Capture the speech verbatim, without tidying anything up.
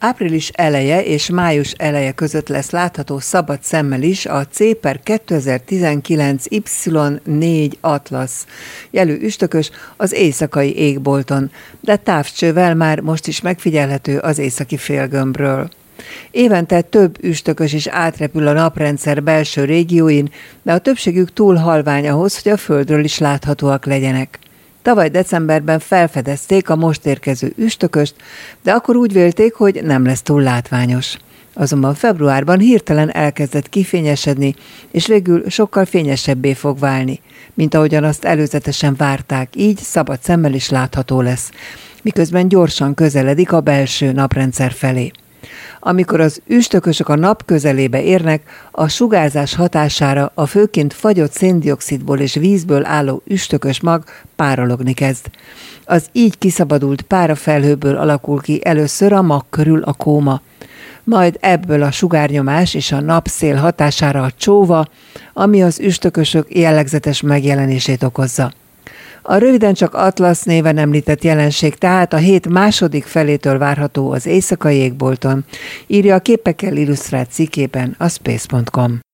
Április eleje és május eleje között lesz látható szabad szemmel is a C per kétezer-tizenkilenc Y négy Atlas jelű üstökös az éjszakai égbolton, de távcsővel már most is megfigyelhető az északi félgömbről. Évente több üstökös is átrepül a naprendszer belső régióin, de a többségük túl halvány ahhoz, hogy a Földről is láthatóak legyenek. Tavaly decemberben felfedezték a most érkező üstököst, de akkor úgy vélték, hogy nem lesz túl látványos. Azonban februárban hirtelen elkezdett kifényesedni, és végül sokkal fényesebbé fog válni, mint ahogyan azt előzetesen várták, így szabad szemmel is látható lesz, miközben gyorsan közeledik a belső naprendszer felé. Amikor az üstökösök a nap közelébe érnek, a sugárzás hatására a főként fagyott széndioxidból és vízből álló üstökös mag párologni kezd. Az így kiszabadult párafelhőből alakul ki először a mag körül a kóma, majd ebből a sugárnyomás és a napszél hatására a csóva, ami az üstökösök jellegzetes megjelenését okozza. A röviden csak Atlasz néven említett jelenség tehát a hét második felétől várható az éjszakai égbolton, írja a képekkel illusztrált cikkében a space pont com.